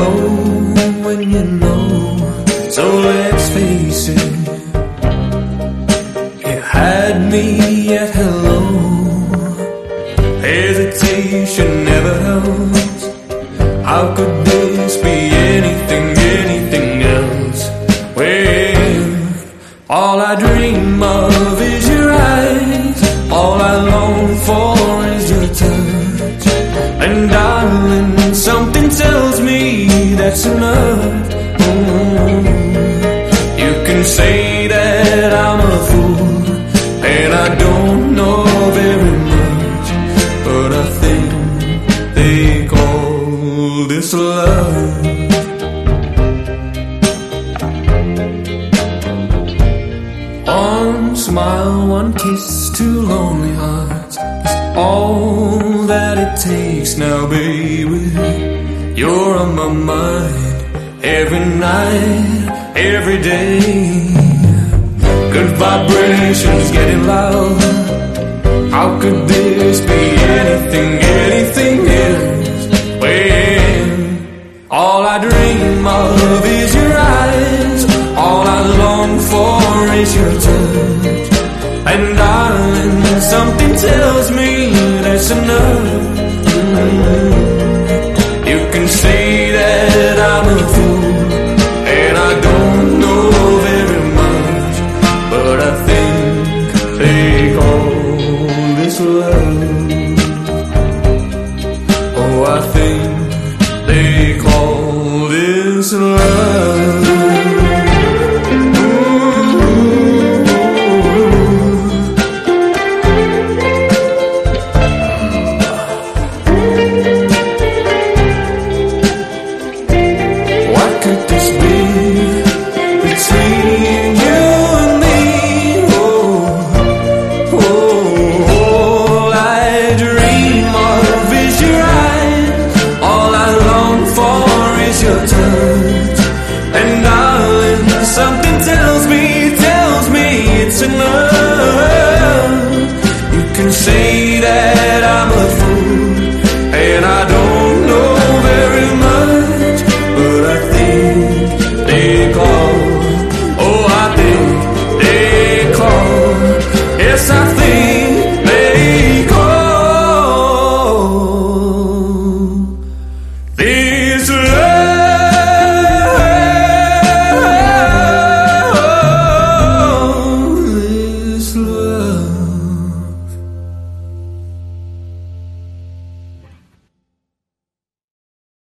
know when you know. So let's face it, you had me at hello. Hesitation never helps. How could this be anything else? Well, all I dream of is your eyes. All I long for is your touch. And darling, something tells me that's enough. You can say that I'm a fool, and I don't know very much, but I think they call this love. One smile, one kiss, two lonely hearts is all that it takes now, baby. You're on my mind every night, every day. Good vibrations getting loud. How could this be anything else? Well, all I dream of is your eyes. All I long for is your touch. And darling, something tells me that's enough. You can say that I'm a fool, and I don't know very much, but I think they call this love. Oh, I think they call this love. Your touch.